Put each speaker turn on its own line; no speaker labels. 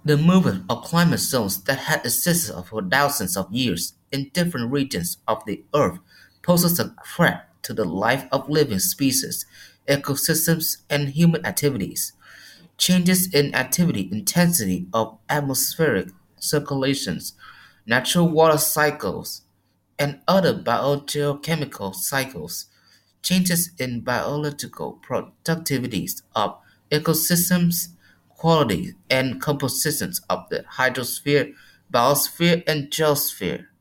The movement of climate zones that had existed for thousands of years in different regions of the Earth poses a threat to the life of living species, ecosystems, and human activities. Changes in activity intensity of atmospheric circulations, natural water cycles, and other biogeochemical cycles, changes in biological productivities of ecosystems, quality and compositions of the hydrosphere, biosphere, and geosphere,